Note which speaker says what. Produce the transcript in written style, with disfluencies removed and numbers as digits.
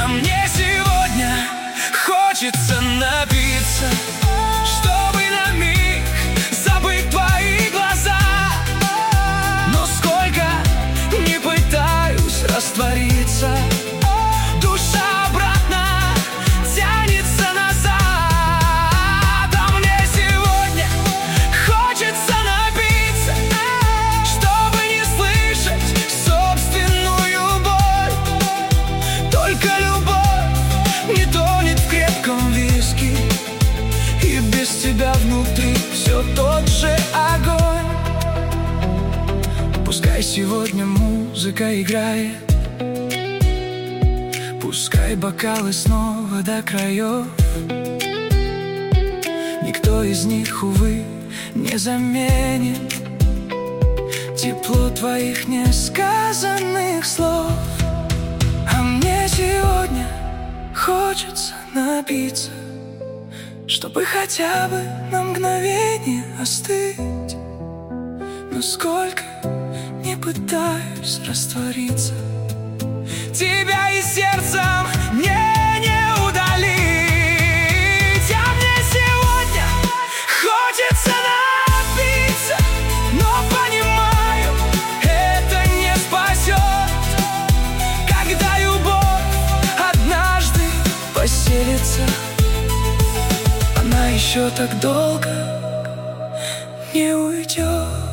Speaker 1: А мне сегодня хочется напиться, чтобы на миг забыть твои глаза. Но сколько не пытаюсь раствориться, душа обратно тянется назад. А мне сегодня хочется напиться, чтобы не слышать собственную боль. Только любовь не тонет в крепком виске, и без тебя внутри все тот же огонь. Пускай сегодня музыка играет, пускай бокалы снова до краев. Никто из них, увы, не заменит тепло твоих несказанных слов. А мне сегодня хочется напиться, чтобы хотя бы на мгновение остыть. Но сколько не пытаюсь раствориться, тебя и сердцем не удалить. А мне сегодня хочется напиться, но понимаю, это не спасет. Когда любовь однажды поселится, она еще так долго не уйдет.